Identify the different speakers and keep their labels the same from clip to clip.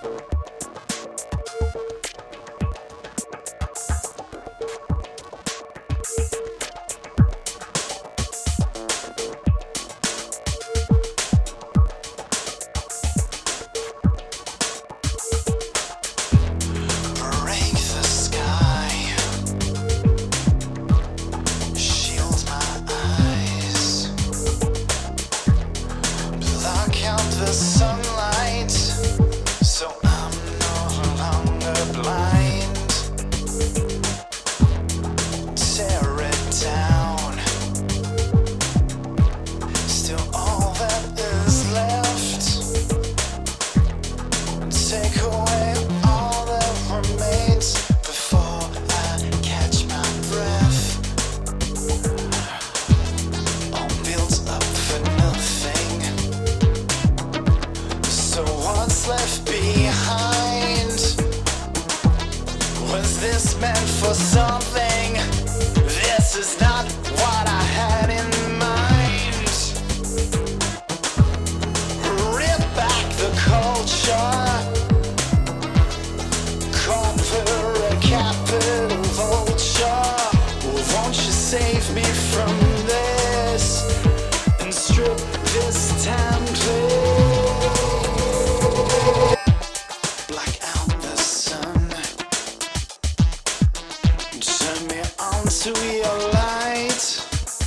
Speaker 1: Sunlight, so I'm no longer blind. Tear it down. Still all that is left. Take away all that remains before I catch my breath. All built up for nothing. So what's left behind? Was this meant for something? This is not what I had in mind. Rip back the culture. Corporate capital vulture. Won't you save me from this and strip this town clear? To your light,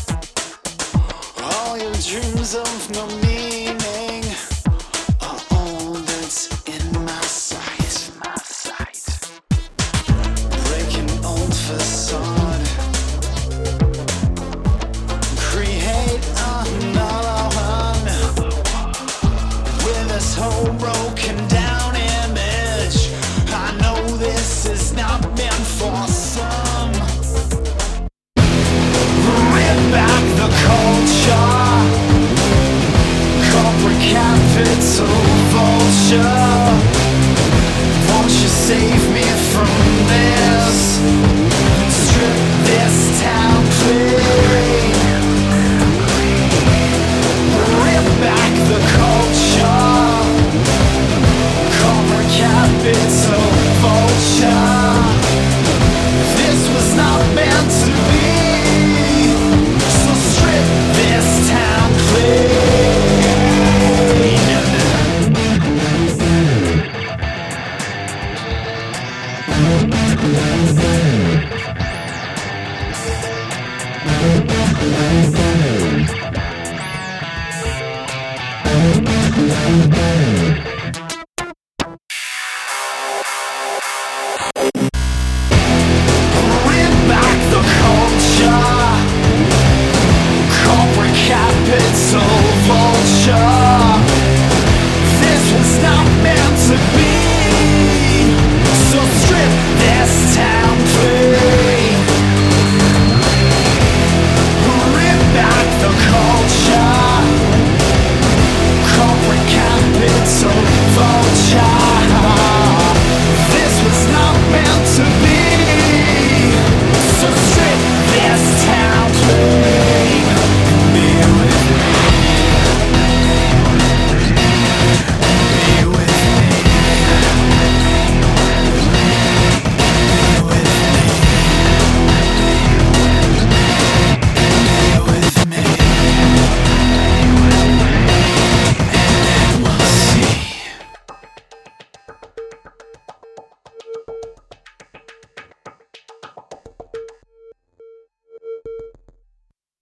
Speaker 1: all your dreams of no meaning are all that's in my sight. Breaking old facade, create another one with this whole broken down image. I know this is not meant for some. Back the culture, corporate capital vulture. Won't you save me from this? Strip this town clear.